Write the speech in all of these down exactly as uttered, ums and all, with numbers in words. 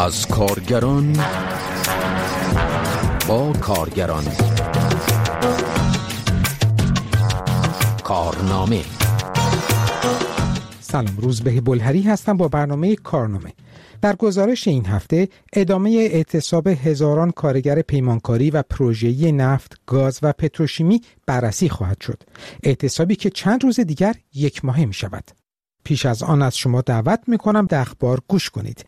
از کارگران با کارگران. کارنامه. سلام، روزبه بلهری هستم با برنامه کارنامه. در گزارش این هفته ادامه اعتصاب هزاران کارگر پیمانکاری و پروژه‌ای نفت، گاز و پتروشیمی بررسی خواهد شد. اعتصابی که چند روز دیگر یک ماهه می شود. پیش از آن از شما دعوت می کنم به اخبار گوش کنید.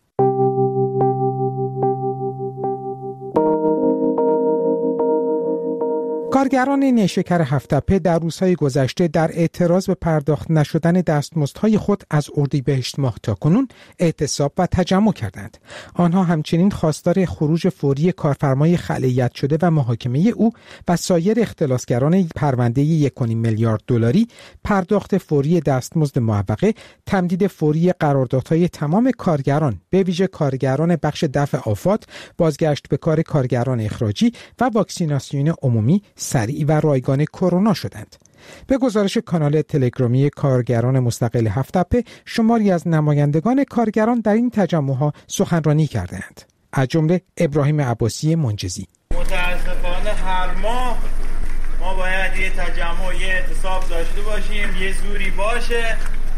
کارگران نیشکر هفت‌تپه در روزهای گذشته در اعتراض به پرداخت نشدن دستمزدهای خود از اردیبهشت ماه تاکنون اعتصاب و تجمع کردند. آنها همچنین خواستار خروج فوری کارفرمای خلأیت شده و محاکمه او و سایر اختلاسگران پرونده یک و نیم میلیارد دلاری، پرداخت فوری دستمزد معوقه، تمدید فوری قراردادهای تمام کارگران به ویژه کارگران بخش دفع آفات، بازگشت به کار کارگران اخراجی و واکسیناسیون عمومی سریع و رایگان کرونا شدند. به گزارش کانال تلگرامی کارگران مستقل هفت‌تپه، شماری از نمایندگان کارگران در این تجمع‌ها سخنرانی کردند. از جمله ابراهیم عباسی منجزی. متاسفانه هر ماه ما باید یه تجمع، یه اعتصاب داشته باشیم، یه زوری باشه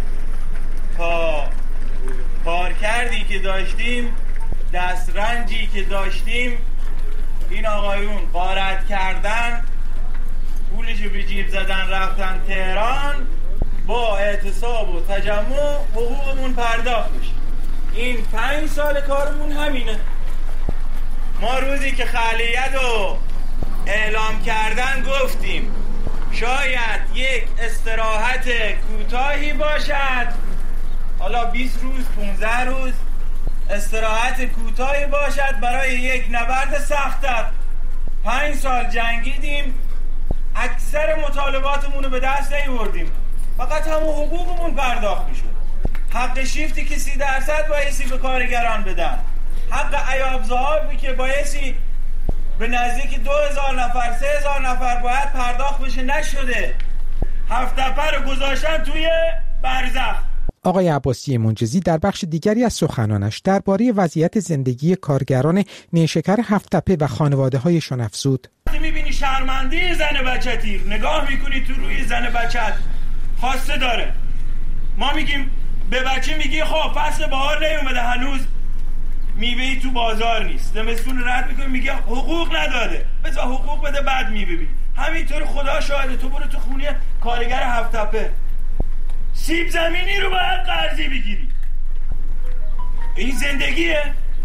تا کارکردی که داشتیم، دسترنجی که داشتیم، این آقایون غارت کردن، پولشو به جیب زدن رفتن تهران، با اعتصاب و تجمع حقوقمون پرداخت بشه. این پنج سال کارمون همینه. ما روزی که خلأیت رو اعلام کردن گفتیم شاید یک استراحت کوتاهی باشد، حالا بیست روز پانزده روز استراحت کوتاهی باشد برای یک نبرد سخت‌تر. پنج سال جنگیدیم، اکثر مطالباتمون رو به دست نیاوردیم، فقط همون حقوقمون پرداخت میشد. حق شیفتی که سی درصد بایستی به کارگران بدن، حق عیاب ذهابی که بایستی به نزدیک دو هزار نفر سه هزار نفر باید پرداخت بشه نشده. هفت‌تپه رو گذاشتن توی برزخ. آقای عباسی منجزی در بخش دیگری از سخنانش درباره وضعیت زندگی کارگران نیشکر هفت‌تپه و خانواده‌هایشان افزود. وقتی می‌بینی شرمنده زن بچه تیر، نگاه می‌کنی تو روی زن بچت خواسته داره. ما میگیم به بچه میگی خب فصل بهار نیومده هنوز، میوه‌ای تو بازار نیست، زمستون رد می‌کنی میگه حقوق نداده، بذار حقوق بده بعد می‌بینی. همینطور خدا شاهده، تو برو تو خونه کارگر هفت‌تپه، سیب زمینی رو باید قرضی بگیری. این زندگیه؟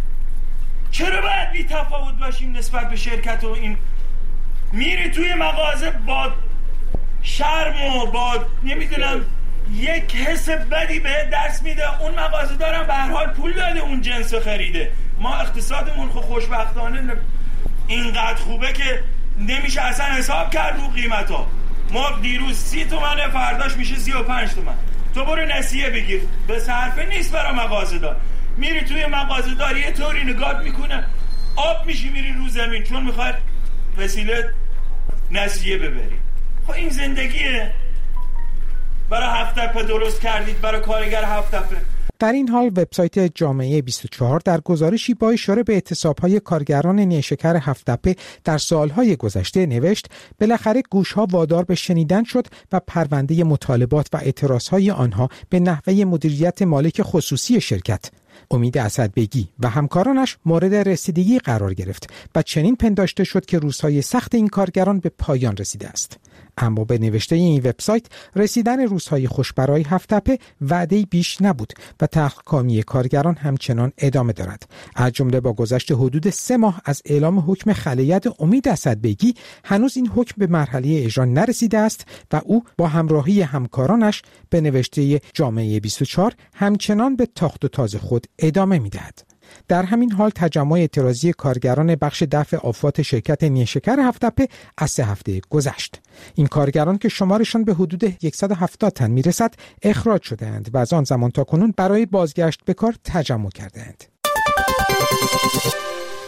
چرا باید بی تفاوت باشیم نسبت به شرکت و این؟ میری توی مغازه با شرم و با نمیدونم یک حس بدی به دست میده، اون مغازه دارم به هر حال پول داده اون جنس خریده. ما اقتصادمون خو خوشبختانه اینقدر خوبه که نمیشه اصلا حساب کرد رو قیمت ها. ما دیروز سی تومنه، فرداش میشه سی و پنج تومن. تو برو نسیه بگیر، به صرفه نیست برای مغازه دار. میری توی مغازه دار یه طوری نگاه میکنه، آب میشی میری رو زمین چون میخواد وسیله نسیه ببری. خب این زندگیه؟ برای هفت‌تپه درست کردید، برای کارگر هفت‌تپه. در این حال وبسایت جامعه بیست و چهار در گزارشی با اشاره به اعتصاب‌های کارگران نیشکر هفت‌تپه در سالهای گذشته نوشت بالاخره گوش‌ها وادار به شنیدن شد و پرونده مطالبات و اعتراض‌های آنها به نحوه مدیریت مالک خصوصی شرکت امید اسدبگی و همکارانش مورد رسیدگی قرار گرفت و چنین پنداشته شد که روزهای سخت این کارگران به پایان رسیده است. اما به نوشته این وبسایت رسیدن روزهای خوش برای هفت‌تپه وعده‌ای بیش نبود و تحقیق‌کامی کارگران همچنان ادامه دارد. از جمله با گذشت حدود سه ماه از اعلام حکم خلأیت امید اسدبگی هنوز این حکم به مرحله اجرا نرسیده است و او با همراهی همکارانش به نوشته جامعه بیست و چهار همچنان به تاخت و تاز خود ادامه می‌دهد. در همین حال تجمع اعتراضی کارگران بخش دفع آفات شرکت نیشکر هفت‌تپه از سه هفته گذشت. این کارگران که شمارشان به حدود صد و هفتاد تن میرسد اخراج شده‌اند و از آن زمان تا کنون برای بازگشت به کار تجمع کرده‌اند.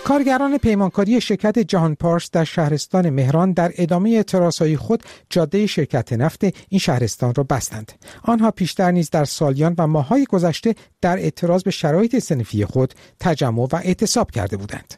کارگران پیمانکاری شرکت جهان پارس در شهرستان مهران در ادامه اعتراضهای خود جاده شرکت نفت این شهرستان را بستند. آنها پیشتر نیز در سالیان و ماه‌های گذشته در اعتراض به شرایط صنفی خود تجمع و اعتصاب کرده بودند.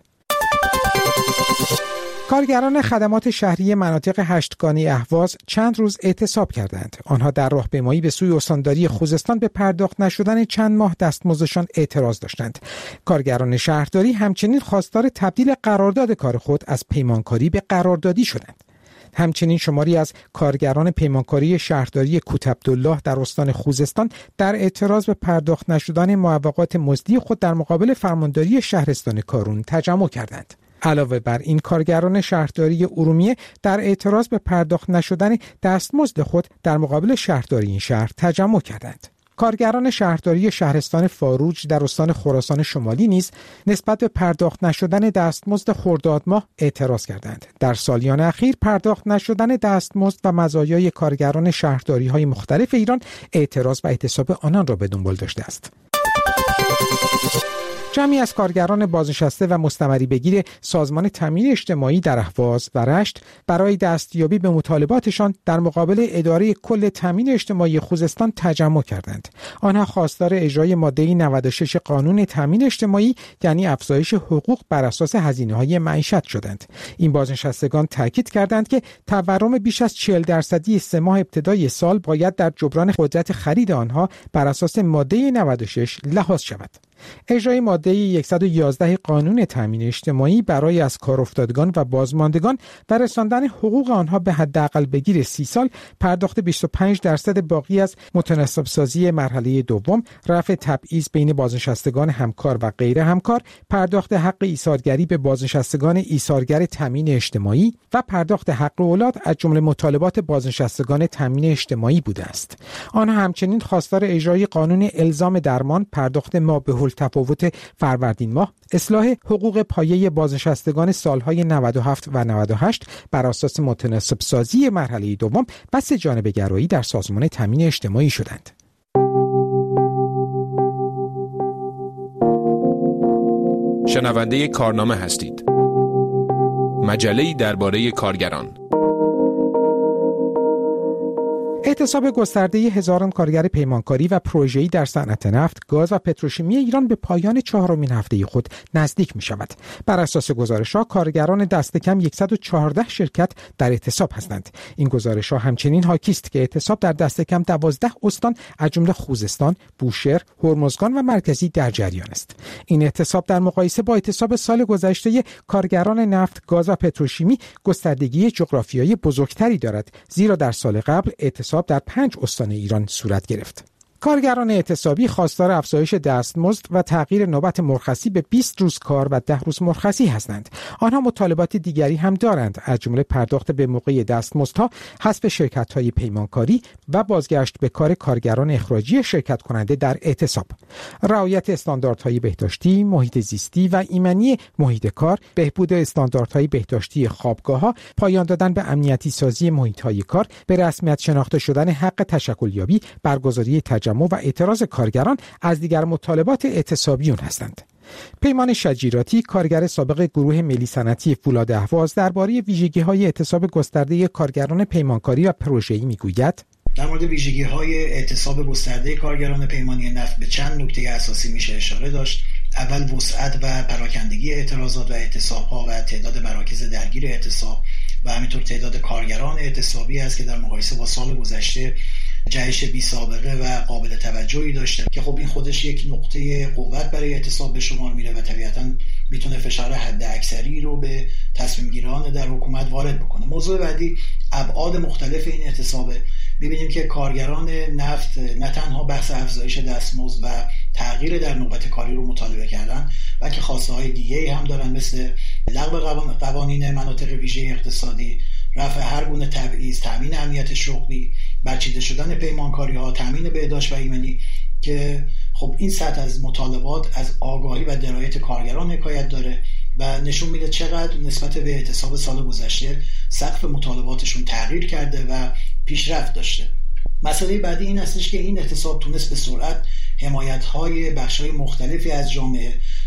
کارگران خدمات شهری مناطق هشتگانی اهواز چند روز اعتصاب کردند. آنها در راهپیمایی به سوی استانداری خوزستان به پرداخت نشدن چند ماه دستمزدشان اعتراض داشتند. کارگران شهرداری همچنین خواستار تبدیل قرارداد کار خود از پیمانکاری به قراردادی شدند. همچنین شماری از کارگران پیمانکاری شهرداری کوتعبدالله در استان خوزستان در اعتراض به پرداخت نشدن معوقات مزدی خود در مقابل فرمانداری شهرستان کارون تجمع کردند. علاوه بر این، کارگران شهرداری ارومیه در اعتراض به پرداخت نشدن دستمزد خود در مقابل شهرداری این شهر تجمع کردند. کارگران شهرداری شهرستان فاروج در استان خراسان شمالی نیز نسبت به پرداخت نشدن دستمزد خرداد ماه اعتراض کردند. در سالیان اخیر پرداخت نشدن دستمزد و مزایای کارگران شهرداری‌های مختلف ایران اعتراض و اعتصاب آنان را به دنبال داشته است. جمعی از کارگران بازنشسته و مستمری بگیر سازمان تامین اجتماعی در اهواز و رشت برای دستیابی به مطالباتشان در مقابل اداره کل تامین اجتماعی خوزستان تجمع کردند. آنها خواستار اجرای ماده نود و شش قانون تامین اجتماعی، یعنی افزایش حقوق بر اساس هزینه‌های معیشت شدند. این بازنشستگان تاکید کردند که تورم بیش از چهل درصدی سه ماه ابتدای سال باید در جبران قدرت خرید آنها بر اساس ماده نود و شش لحاظ شود. اجرای ماده صد و یازده قانون تامین اجتماعی برای از کار افتادگان و بازماندگان و رساندن حقوق آنها به حداقل بگیر سی سال، پرداخت بیست و پنج درصد باقی از متناسب سازی مرحله دوم، رفع تبعیض بین بازنشستگان همکار و غیر همکار، پرداخت حق ایثارگری به بازنشستگان ایثارگر تامین اجتماعی و پرداخت حق اولاد از جمله مطالبات بازنشستگان تامین اجتماعی بوده است. آنها همچنین خواستار اجرای قانون الزام درمان، پرداخت مابه تفاوت فروردین ماه، اصلاح حقوق پایه بازنشستگان سالهای نود و هفت و نود و هشت بر اساس متناسب سازی مرحله دوم و سه جانبه گرایی در سازمان تامین اجتماعی شدند. شنونده کارنامه هستید. مجله‌ای درباره کارگران. اعتصاب گسترده هزاران کارگر پیمانکاری و پروژه‌ای در صنعت نفت، گاز و پتروشیمی ایران به پایان چهارمین هفته خود نزدیک می شود. بر اساس گزارش‌ها کارگران دست کم صد و چهارده شرکت در اعتصاب هستند. این گزارش‌ها همچنین حاکی است که اعتصاب در دست کم دوازده استان از جمله خوزستان، بوشهر، هرمزگان و مرکزی در جریان است. این اعتصاب در مقایسه با اعتصاب سال گذشته کارگران نفت، گاز و پتروشیمی گستردگی جغرافیایی بزرگتری دارد، زیرا در سال قبل اعتصاب در پنج استان ایران صورت گرفت. کارگران اعتصابی خواستار افزایش دستمزد و تغییر نوبت مرخصی به بیست روز کار و ده روز مرخصی هستند. آنها مطالبات دیگری هم دارند، از جمله پرداخت به موقع دستمزدها، حذف شرکت‌های پیمانکاری و بازگشت به کار کارگران اخراجی شرکت کننده در اعتصاب. رعایت استانداردهای بهداشتی، محیط زیستی و ایمنی محیط کار، بهبود استانداردهای بهداشتی خوابگاه‌ها، پایان دادن به امنیتی سازی محیط‌های کار، به رسمیت شناخته شدن حق تشکلیابی، برگزاری تجمع و اعتراض کارگران از دیگر مطالبات اعتصابیون هستند. پیمان شجیراتی، کارگر سابق گروه ملی صنعتی فولاد اهواز، درباره ویژگی‌های اعتصاب گسترده کارگران پیمانکاری و پروژه‌ای میگوید: در مورد ویژگی‌های اعتصاب گسترده کارگران پیمانی نفت به چند نکته اساسی میشه اشاره داشت. اول وسعت و پراکندگی اعتراضات و اعتصاب‌ها و تعداد مراکز درگیر اعتصاب و همینطور تعداد کارگران اعتصابی است که در مقایسه با سال گذشته جهش بی سابقه و قابل توجهی داشته که خب این خودش یک نقطه قوت برای اعتصاب به شمار میره و طبیعتاً میتونه فشار حد اکثری رو به تصمیم گیران در حکومت وارد بکنه. موضوع بعدی ابعاد مختلف این اعتصابه. میبینیم که کارگران نفت نه تنها بحث افزایش دستمزد و تغییر در نوبت کاری رو مطالبه کردن، بلکه خواسته های دیگه‌ای هم دارن، مثل لغو قوانین مناطق ویژه اقتصادی، رفع هر گونه تبعیض، تامین امنیت شغلی، برچیده شدن پیمانکاری ها، تامین بهداشت و ایمنی، که خب این سطح از مطالبات از آگاهی و درایت کارگران حکایت داره و نشون میده چقدر نسبت به اعتصاب سال گذشته سقف مطالباتشون تغییر کرده و پیشرفت داشته. مسئله بعدی این هستش که این اعتصاب تونست به سرعت حمایت‌های بخش‌های مختلفی از جامعه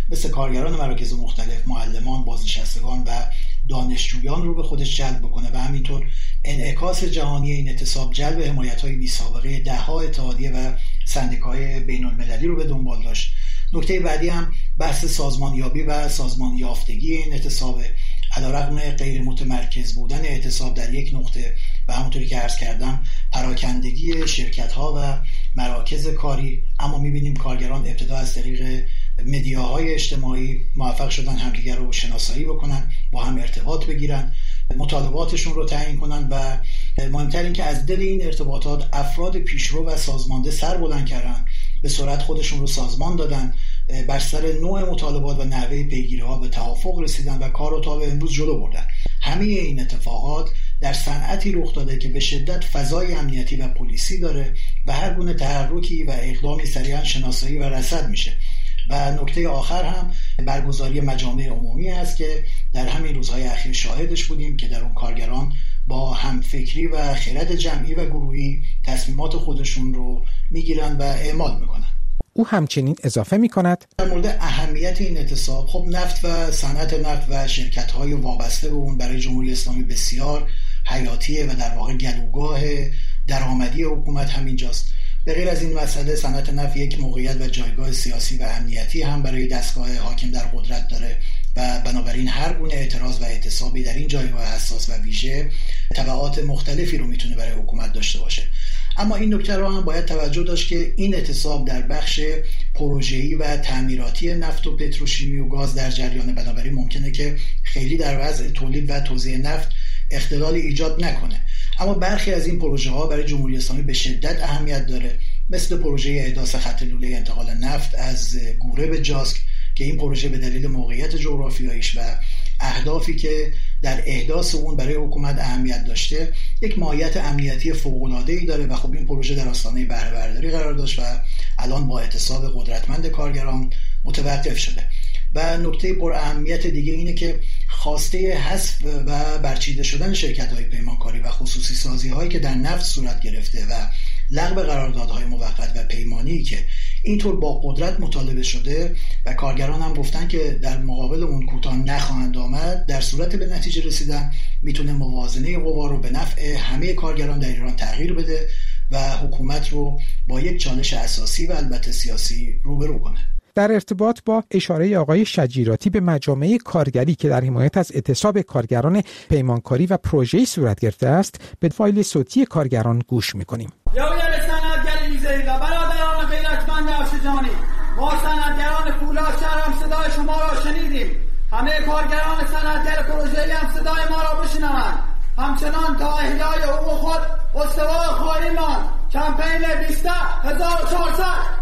مثل کارگران مراکز مختلف، معلمان، بازنشستگان و دانشجویان رو به خودش جلب بکنه و همینطور انعکاس جهانی این اعتصاب جلب حمایت‌های بی‌سابقه ده‌ها اتحادیه و سندیکاهای بین‌المللی رو به دنبال داشت. نکته بعدی هم بحث سازمانیابی و سازمان یافتگی این اعتصاب. علیرغم غیر متمرکز بودن اعتصاب در یک نقطه و همونطوری که عرض کردم پراکندگی شرکت‌ها و مراکز کاری، اما می‌بینیم کارگران ابتدا از طریق مدیاهای اجتماعی موفق شدن همدیگر رو شناسایی بکنن، با هم ارتباط بگیرن، مطالباتشون رو تعیین کنن و مهمتر این که از دل این ارتباطات افراد پیشرو و سازمانده سر بلند کردن، به سرعت خودشون رو سازمان دادن، بر سر نوع مطالبات و نحوه پیگیری‌ها به توافق رسیدن و کار رو تا به امروز جلو بردن. همه این اتفاقات در صنعتی رخ داده که به شدت فضای امنیتی و پلیسی داره و هر گونه تحرکی و اقدامی سریعا شناسایی و رصد میشه. و نکته آخر هم برگزاری مجامع عمومی است که در همین روزهای اخیر شاهدش بودیم که در اون کارگران با همفکری و خرد جمعی و گروهی تصمیمات خودشون رو میگیرن و اعمال میکنن. او همچنین اضافه میکند در مورد اهمیت این اعتصاب، خب نفت و صنعت نفت و شرکت‌های وابسته به اون برای جمهوری اسلامی بسیار حیاتیه و در واقع گلوگاه درآمدی حکومت همینجاست. به غیر از این مسئله صنعت نفت یک موقعیت و جایگاه سیاسی و امنیتی هم برای دستگاه حاکم در قدرت داره و بنابراین هر گونه اعتراض و اعتصابی در این جایگاه حساس و ویژه تبعات مختلفی رو میتونه برای حکومت داشته باشه. اما این نکته رو هم باید توجه داشت که این اعتصاب در بخش پروژه‌ای و تعمیراتی نفت و پتروشیمی و گاز در جریان، بنابراین ممکنه که خیلی در وضع تولید و توزیع نفت اختلالی ایجاد نکنه. اما برخی از این پروژه ها برای جمهوری اسلامی به شدت اهمیت داره، مثل پروژه احداث خط لوله انتقال نفت از گوره به جاسک که این پروژه به دلیل موقعیت جغرافیاییش و اهدافی که در احداث اون برای حکومت اهمیت داشته یک ماهیت امنیتی فوق‌العاده‌ای داره و خب این پروژه در آستانه بهره برداری قرار داشت و الان با اعتصاب قدرتمند کارگران متوقف شده. و نکته پر اهمیت دیگه اینه که خواسته حذف و برچیده شدن شرکت‌های پیمانکاری و خصوصی سازی‌هایی که در نفت صورت گرفته و لغو قراردادهای موقت و پیمانی که اینطور با قدرت مطالبه شده و کارگران هم گفتن که در مقابل اون کوتاه نخواهند آمد، در صورت به نتیجه رسیدن میتونه موازنه قوا رو به نفع همه کارگران در ایران تغییر بده و حکومت رو با یک چالش اساسی و البته سیاسی روبرو کنه. در ارتباط با اشاره آقای شجیراتی به مجامع کارگری که در حمایت از اعتصاب کارگران پیمانکاری و پروژه‌ای صورت گرفته است، به فایل صوتی کارگران گوش می‌کنیم. یا یا صنعتگری می‌ذارید و برادران غیرتمند افشجانی، ما صنعتگران فولاد شهر هم صدای شما را شنیدیم. همه کارگران صنعتگر پروژه‌ای هم صدای ما را بشنوند. همچنان تا احیای حقوق خود استوار خواهیم ماند. کمپین بیست هزار و چهارصد.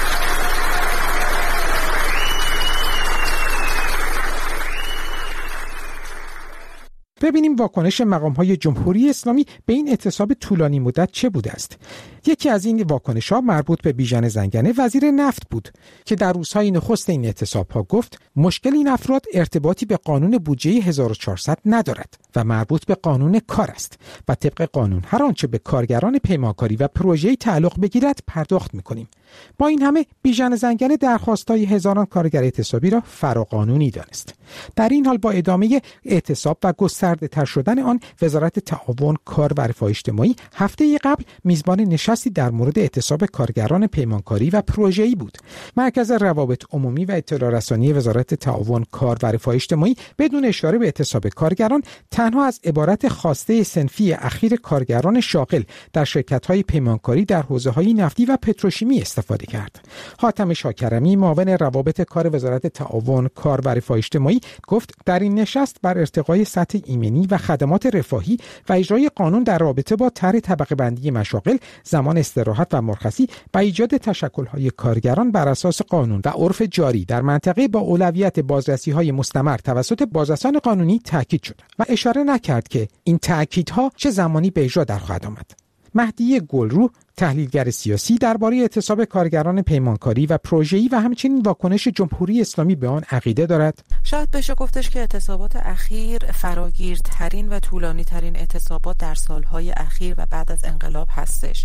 ببینیم واکنش مقام‌های جمهوری اسلامی به این اعتصاب طولانی مدت چه بوده است. یکی از این واکنش‌ها مربوط به بیژن زنگنه وزیر نفت بود که در روزهای نخست این اعتصاب‌ها گفت مشکل این افراد ارتباطی به قانون بودجه هزار و چهارصد ندارد و مربوط به قانون کار است و طبق قانون هر آنچه به کارگران پیمانکاری و پروژه‌ای تعلق بگیرد پرداخت می‌کنیم. با این همه بیژن زنگنه درخواست‌های هزاران کارگر اعتصابی را فراقانونی دانست. در این حال با ادامه اعتصاب و گسترده تر شدن آن، وزارت تعاون، کار و رفاه اجتماعی هفته قبل میزبان نشستی در مورد اعتصاب کارگران پیمانکاری و پروژه‌ای بود. مرکز روابط عمومی و اطلاع رسانی وزارت تعاون، کار و رفاه اجتماعی بدون اشاره به اعتصاب کارگران تنها از عبارت خواسته صنفی اخیر کارگران شاغل در شرکت‌های پیمانکاری در حوزه‌های نفتی و پتروشیمی استفاده کرد. حاتم شاکرمی، معاون روابط کار وزارت تعاون، کار و رفاه اجتماعی گفت در این نشست بر ارتقای سطح ایمنی و خدمات رفاهی و اجرای قانون در رابطه با طرح طبقه بندی مشاغل، زمان استراحت و مرخصی و ایجاد تشکل‌های کارگران بر اساس قانون و عرف جاری در منطقه با اولویت بازرسی‌های مستمر توسط بازرسان قانونی تاکید شد و اشاره نکرد که این تاکیدها چه زمانی به اجرا در خواهد آمد. مهدی گلرو، تحلیلگر سیاسی درباره اعتصاب کارگران پیمانکاری و پروژه‌ای و همچنین واکنش جمهوری اسلامی به آن عقیده دارد. شاید بشه گفتش که اعتصابات اخیر فراگیرترین و طولانی‌ترین اعتصابات در سالهای اخیر و بعد از انقلاب هستش.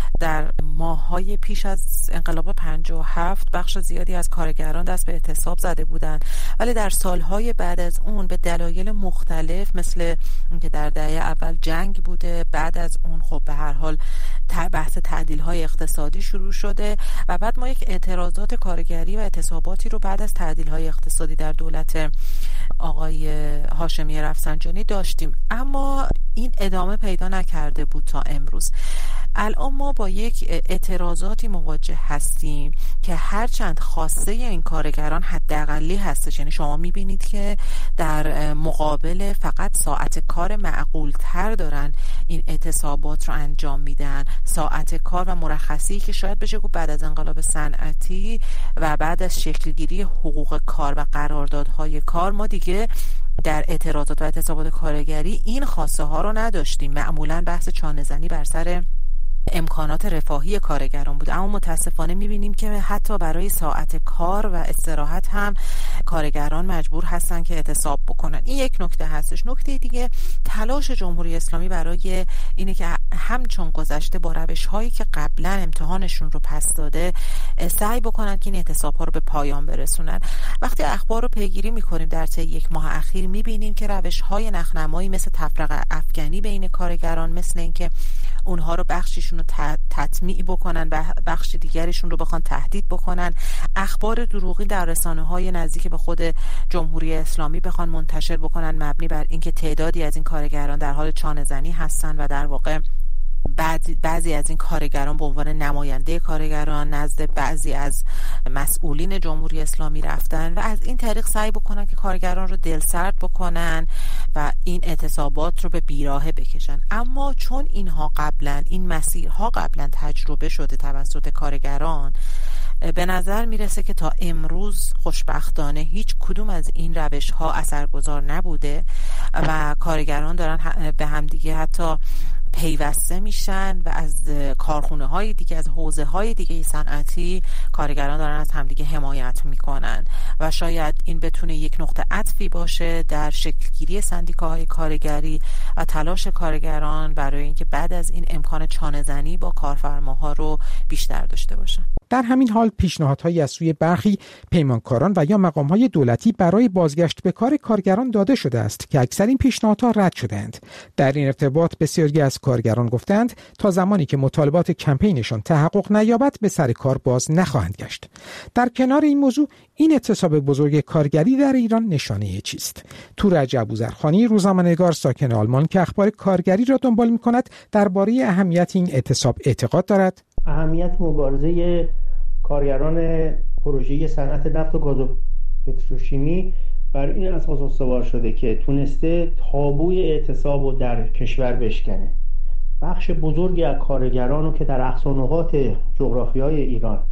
در ماه‌های پیش از انقلاب پنجاه و هفت بخش زیادی از کارگران دست به اعتصاب زده بودند، ولی در سالهای بعد از اون به دلایل مختلف مثل اینکه در دهه اول جنگ بوده، بعد از اون خب به هر حال بحث تعدیل‌های اقتصادی شروع شده و بعد ما یک اعتراضات کارگری و اعتصاباتی رو بعد از تعدیل‌های اقتصادی در دولت آقای هاشمی رفسنجانی داشتیم، اما این ادامه پیدا نکرده بود تا امروز. الان ما با یک اعتراضاتی مواجه هستیم که هرچند خواسته این کارگران حداقلی هستش، یعنی شما میبینید که در مقابل فقط ساعت کار معقول تر دارن این اعتصابات رو انجام میدن، ساعت کار و مرخصی که شاید بشه گفت بعد از انقلاب صنعتی و بعد از شکلگیری حقوق کار و قراردادهای کار ما دیگه در اعتراضات و اعتصابات کارگری این خواسته ها رو نداشتیم. معمولا بحث چانه‌زنی بر سر امکانات رفاهی کارگران بود، اما متاسفانه میبینیم که حتی برای ساعت کار و استراحت هم کارگران مجبور هستن که اعتصاب بکنن. این یک نکته هستش. نکته دیگه تلاش جمهوری اسلامی برای اینه که همچون گذشته با روش‌هایی که قبلا امتحانشون رو پس داده سعی بکنن که این اعتصاب‌ها رو به پایان برسونن. وقتی اخبار رو پیگیری میکنیم در طی یک ماه اخیر میبینیم که روش‌های نخنمایی مثل تفرقه افکنی بین کارگران، مثل اینکه اونها رو بخشیشون رو تطمیع بکنن و بخش دیگرشون رو بخوان تهدید بکنن، اخبار دروغی در رسانه‌های نزدیک به خود جمهوری اسلامی بخوان منتشر بکنن مبنی بر اینکه تعدادی از این کارگران در حال چانه‌زنی هستن و در واقع بعضی بعضی از این کارگران به عنوان نماینده کارگران نزد بعضی از مسئولین جمهوری اسلامی رفتن و از این طریق سعی بکنن که کارگران رو دلسرد بکنن و این اعتصابات رو به بیراهه بکشن. اما چون اینها قبلا این مسیرها قبلا تجربه شده توسط کارگران، به نظر میرسه که تا امروز خوشبختانه هیچ کدوم از این روش ها اثرگذار نبوده و کارگران دارن به همدیگه حتی پیوسته میشن و از کارخونه های دیگه، از حوزه های دیگه صنعتی کارگران دارن از همدیگه حمایت میکنن و شاید این بتونه یک نقطه عطفی باشه در شکلگیری سندیکاهای کارگری و تلاش کارگران برای اینکه بعد از این امکان چانه‌زنی با کارفرماها رو بیشتر داشته باشن. در همین حال پیشنهادهایی از سوی برخی پیمانکاران و یا مقام‌های دولتی برای بازگشت به کار کارگران داده شده است که اکثر این پیشنهادها رد شدند. در این ارتباط بسیاری از کارگران گفتند تا زمانی که مطالبات کمپینشان تحقق نیابد به سر کار باز نخواهند گشت. در کنار این موضوع این اعتصاب بزرگ کارگری در ایران نشانه چیست؟ تورج ابوذرخانی، روزنامه‌نگار ساکن آلمان که اخبار کارگری را دنبال می‌کند، درباره اهمیت این اعتصاب اعتقاد دارد. اهمیت مبارزه کارگران پروژه صنعت نفت و گاز و پتروشیمی بر این اساس استوار شده که تونسته تابوی اعتصاب رو در کشور بشکنه. بخش بزرگی از کارگران رو که در اقصا نقاط جغرافیای ایران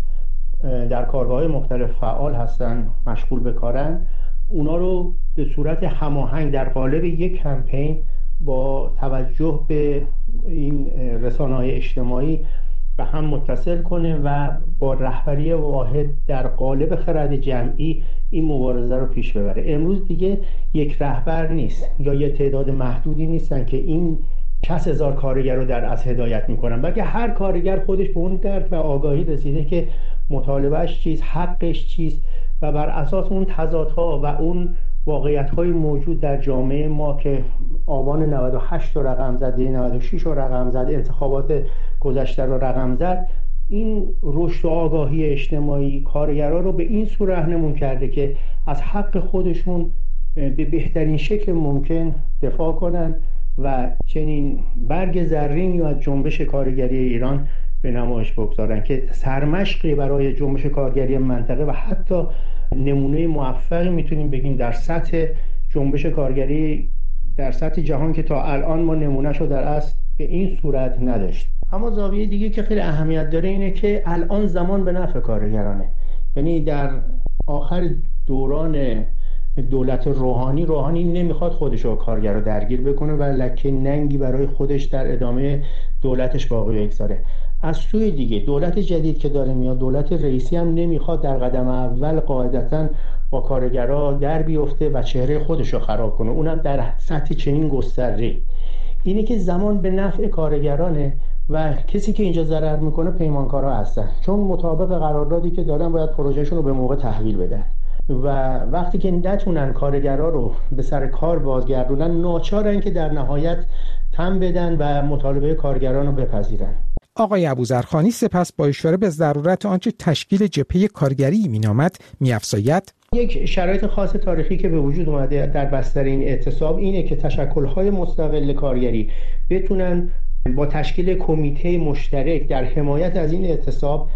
در کارگاه‌های مختلف فعال هستن، مشغول به کارن، اونا رو به صورت هماهنگ در قالب یک کمپین با توجه به این رسانه‌های اجتماعی به هم متصل کنه و با رهبری واحد در قالب خرد جمعی این مبارزه رو پیش ببره. امروز دیگه یک رهبر نیست یا یه تعداد محدودی نیستن که این شصت هزار کارگر رو در از هدایت میکنن، بلکه هر کارگر خودش به اون درک و آگاهی رسیده که مطالبهش چیست، حقش چیست و بر اساس اون تضادها و اون واقعیت‌های موجود در جامعه ما که آبان نود و هشت رو رقم زد، نود و شش رو رقم زد، انتخابات گذشته رو رقم زد، این رشد و آگاهی اجتماعی کارگران رو به این صورت راهنمون کرده که از حق خودشون به بهترین شکل ممکن دفاع کنن و چنین برگ زرینی از جنبش کارگری ایران به نمایش بگذارن که سرمشقی برای جنبش کارگری منطقه و حتی نمونه موفقی میتونیم بگیم در سطح جنبش کارگری در سطح جهان که تا الان ما نمونهشو در اصل به این صورت نداشت. اما زاویه دیگه که خیلی اهمیت داره اینه که الان زمان به نفع کارگرانه. یعنی در آخر دوران دولت روحانی روحانی نمیخواد خودش رو کارگر رو درگیر بکنه و لکه ننگی برای خودش در ادامه دولتش باقی بگذاره از سوی دیگه دولت جدید که داره میاد، دولت رئیسی هم نمیخواد در قدم اول قاعدتاً با کارگرها در بیفته و چهره خودش رو خراب کنه، اونم در سطح چنین گستره. اینه که زمان به نفع کارگرانه و کسی که اینجا ضرر میکنه پیمانکارا هستن، چون مطابق قراردادی که دارن باید پروژهشون رو به موقع تحویل بدن و وقتی که نتونن کارگرها رو به سر کار بازگردونن، ناچارن که در نهایت تن بدن و مطالبه کارگران رو بپذیرن. آقای ابوذرخانی سپس با اشاره به ضرورت آنچه تشکیل جبهه کارگری مینامد می‌افزاید: یک شرایط خاص تاریخی که به وجود اومده در بستر این اعتصاب اینه که تشکل‌های مستقل کارگری بتونن با تشکیل کمیته مشترک در حمایت از این اعتصاب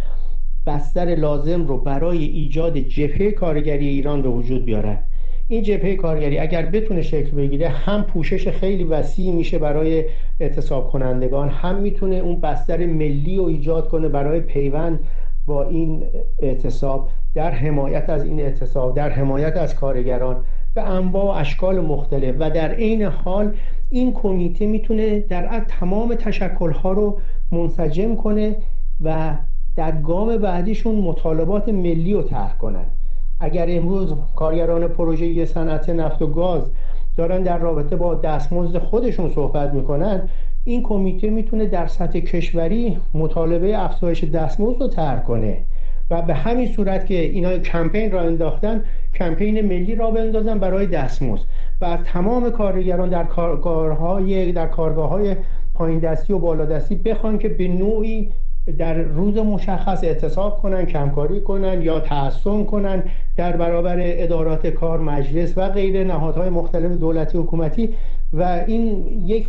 بستر لازم رو برای ایجاد جبهه کارگری ایران به وجود بیارن. این جبهه کارگری اگر بتونه شکل بگیره، هم پوشش خیلی وسیع میشه برای اعتصاب کنندگان، هم میتونه اون بستر ملی رو ایجاد کنه برای پیوند با این اعتصاب، در حمایت از این اعتصاب، در حمایت از کارگران به انواع و اشکال مختلف. و در عین حال این کمیته میتونه در تمام تشکل‌ها رو منسجم کنه و در گام بعدیشون مطالبات ملی رو طرح کنن. اگر امروز کارگران پروژه صنعت نفت و گاز دارن در رابطه با دستمزد خودشون صحبت میکنن، این کمیته میتونه در سطح کشوری مطالبه افزایش دستمزد رو طرح کنه و به همین صورت که اینا کمپین را انداختن، کمپین ملی را بندازن برای دستمزد و تمام کارگران در کارگاه‌های در کارگاه‌های پایین دستی و بالا دستی بخوان که به نوعی در روز مشخص اعتصاب کنن، کمکاری کنن یا تحصن کنن در برابر ادارات کار، مجلس و غیره نهادهای مختلف دولتی حکومتی. و این یک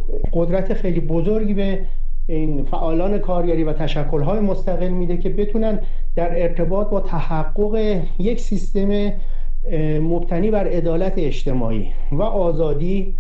قدرت خیلی بزرگی به این فعالان کارگری و تشکل‌های مستقل میده که بتونن در ارتباط با تحقق یک سیستم مبتنی بر عدالت اجتماعی و آزادی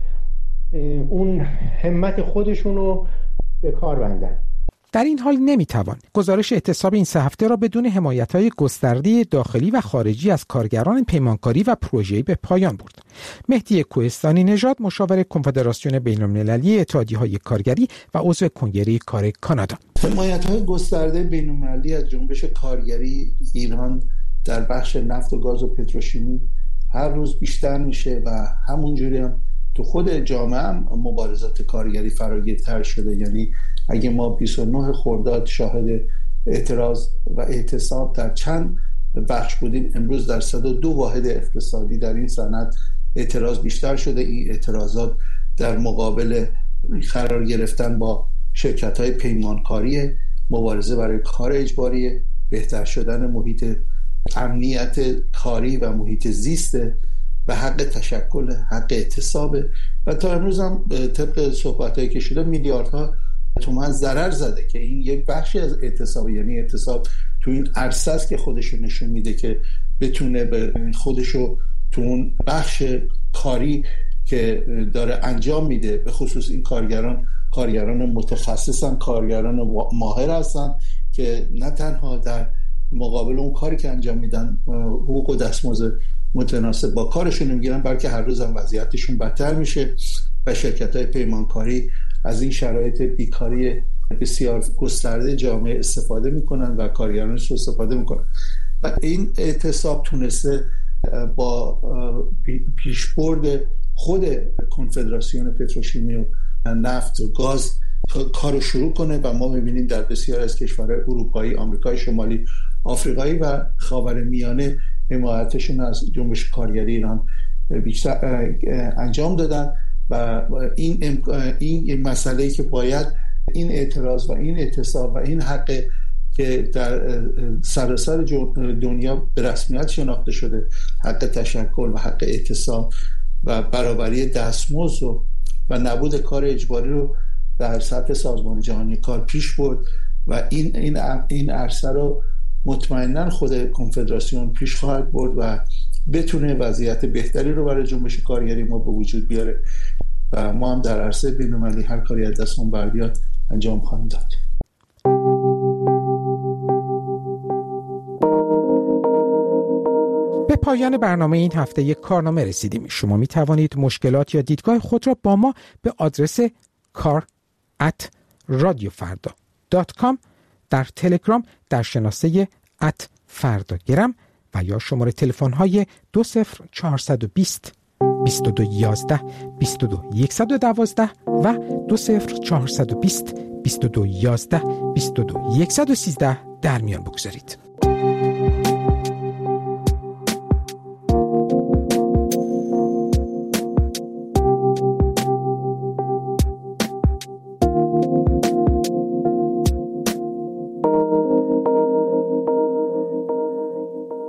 اون همت خودشون رو به کار بندن. در این حال نمیتوان گزارش اعتصاب این سه هفته را بدون حمایت‌های گسترده داخلی و خارجی از کارگران پیمانکاری و پروژه‌ای به پایان برد. مهدی کوهستانی نژاد، مشاور کنفدراسیون بین‌المللی اتحادیه‌های کارگری و عضو کنگره کار کانادا: حمایت‌های گسترده بین‌المللی از جنبش کارگری ایران در بخش نفت و گاز و پتروشیمی هر روز بیشتر میشه و همونجوری هم تو خود جامعه هم مبارزات کارگری فراگیرتر شده. یعنی اگه ما بیست و نه خرداد شاهد اعتراض و اعتصاب در چند بخش بودیم، امروز در صد و دو واحد اقتصادی در این صنعت اعتراض بیشتر شده. این اعتراضات در مقابل قرار گرفتن با شرکت‌های پیمانکاری، مبارزه برای کار اجباری، بهتر شدن محیط امنیت کاری و محیط زیست و حق تشکل، حق اعتصاب. و تا امروز هم طبق صحبت‌هایی که شده میلیاردها تومان ضرر زده که این یک بخشی از اعتصاب، یعنی اعتصاب تو این عرصه است که خودشو نشون میده که بتونه به خودشو تو اون بخش کاری که داره انجام میده، به خصوص این کارگران کارگران متخصصن، کارگران ماهر هستن که نه تنها در مقابل اون کاری که انجام میدن حقوق و دستمزد متناسب با کارشون میگیرن، بلکه هر روز هم وضعیتشون بدتر میشه و شرکت‌های پیمانکاری از این شرایط بیکاری بسیار گسترده جامعه استفاده میکنن و کارگرانش رو استفاده میکنن. و این اعتصاب تونسته با پیشبرد خود کنفدراسیون پتروشیمی و نفت و گاز کارو شروع کنه و ما میبینیم در بسیار از کشورهای اروپایی، آمریکای شمالی، آفریقایی و خاورمیانه حمایتشون از جنبش کارگری ایران بیشتر انجام دادن. و این این مسئله‌ای که باید این اعتراض و این اعتصاب و این حق که در سراسر دنیا به رسمیت شناخته شده، حق تشکل و حق اعتصاب و برابری دستمزد و, و نبود کار اجباری رو در سطح سازمان جهانی کار پیش برد و این این این عرصه رو مطمئناً خود کنفدراسیون پیش خواهد برد و بتونه وضعیت بهتری رو برای جنبش کارگری ما به وجود بیاره و ما هم در عرصه بین‌المللی هر کاری از دستمون برمیاد انجام خواهیم داد. به پایان برنامه این هفته یک کارنامه رسیدیم. شما می توانید مشکلات یا دیدگاه خود را با ما به آدرس کار ات رادیو فردا دات کام، در تلگرام در شناسه ات فرداگرم و یا شماره تلفن های دو صفر چهارصد و بیست بیست و دو یازده بیست و دو صد و دوازده و دو صفر چهارصد و بیست بیست و دو یازده بیست و دو صد و سیزده در میان بگذارید.